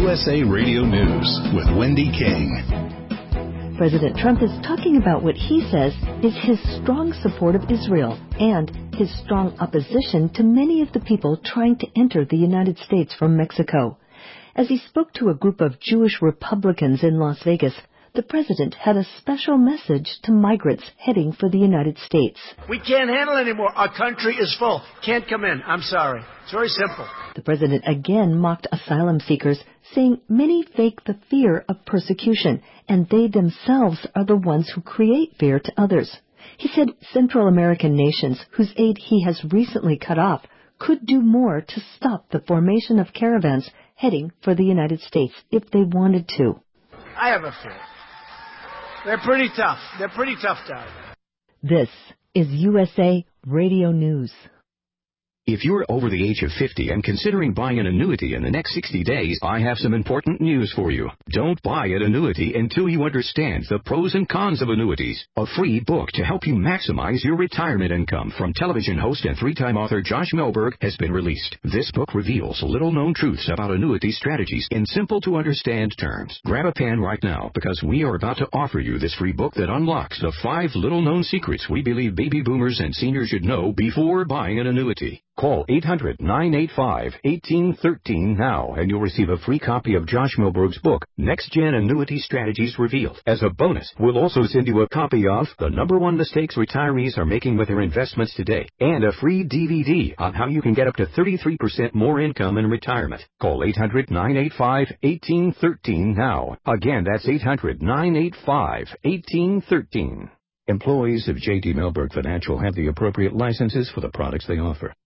USA Radio News with Wendy King. President Trump is talking about what he says is his strong support of Israel and his strong opposition to many of the people trying to enter the United States from Mexico. As he spoke to a group of Jewish Republicans in Las Vegas, the president had a special message to migrants heading for the United States. We can't handle it anymore. Our country is full. Can't come in. I'm sorry. It's very simple. The president again mocked asylum seekers, saying many fake the fear of persecution, and they themselves are the ones who create fear to others. He said Central American nations, whose aid he has recently cut off, could do more to stop the formation of caravans heading for the United States if they wanted to. I have a fear. They're pretty tough. They're pretty tough down This there. is USA Radio News. If you're over the age of 50 and considering buying an annuity in the next 60 days, I have some important news for you. Don't buy an annuity until you understand the pros and cons of annuities. A free book to help you maximize your retirement income from television host and three-time author Josh Melberg has been released. This book reveals little-known truths about annuity strategies in simple-to-understand terms. Grab a pen right now because we are about to offer you this free book that unlocks the 5 little-known secrets we believe baby boomers and seniors should know before buying an annuity. Call 800-985-1813 now, and you'll receive a free copy of Josh Melberg's book, Next Gen Annuity Strategies Revealed. As a bonus, we'll also send you a copy of The #1 Mistakes Retirees Are Making with Their Investments Today, and a free DVD on how you can get up to 33% more income in retirement. Call 800-985-1813 now. Again, that's 800-985-1813. Employees of J.D. Melberg Financial have the appropriate licenses for the products they offer.